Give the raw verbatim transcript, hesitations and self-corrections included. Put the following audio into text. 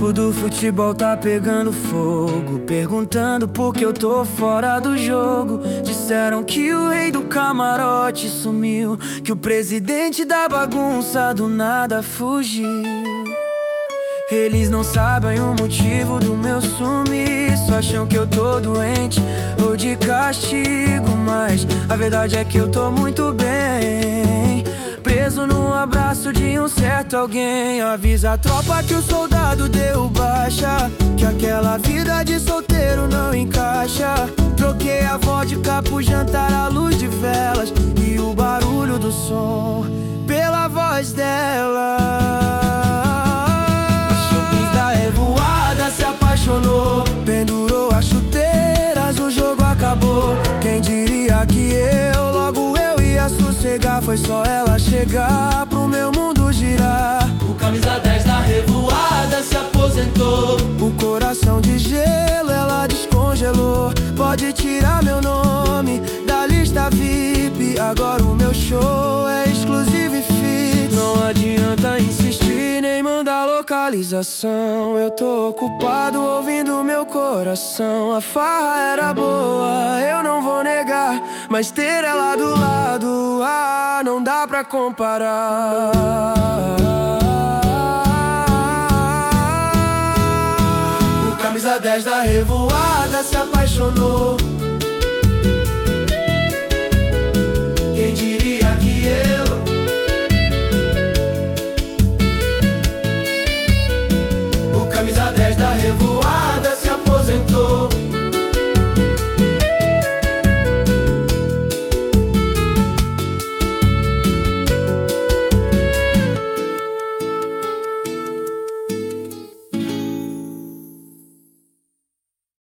grupo do futebol tá pegando fogo, perguntando por que eu tô fora do jogo. Disseram que o rei do camarote sumiu, que o presidente da bagunça do nada fugiu. Eles não sabem o motivo do meu sumiço, acham que eu tô doente ou de castigo, mas a verdade é que eu tô muito bem, preso no abraço de um certo alguém. Avisa a tropa que o soldado deu baixa, que aquela vida de solteiro não encaixa. Troquei a vodka pro jantar à luz de velas e o barulho do som pela voz dela. Se apaixonou, pendurou as chuteiras, o jogo acabou. Quem diria que eu, logo eu ia sossegar. Foi só ela chegar pro meu mundo girar. O camisa dez da revoada se aposentou. O coração de gelo ela descongelou. Pode tirar meu nome da lista V I P, agora o meu show é exclusivo e fit. Não adianta insistir nem mandar localização, eu tô ocupado ouvindo meu coração. A farra era boa, eu não vou negar, mas ter ela do lado, ah, não dá pra comparar. O camisa dez da revoada se apaixonou. Quem diria que eu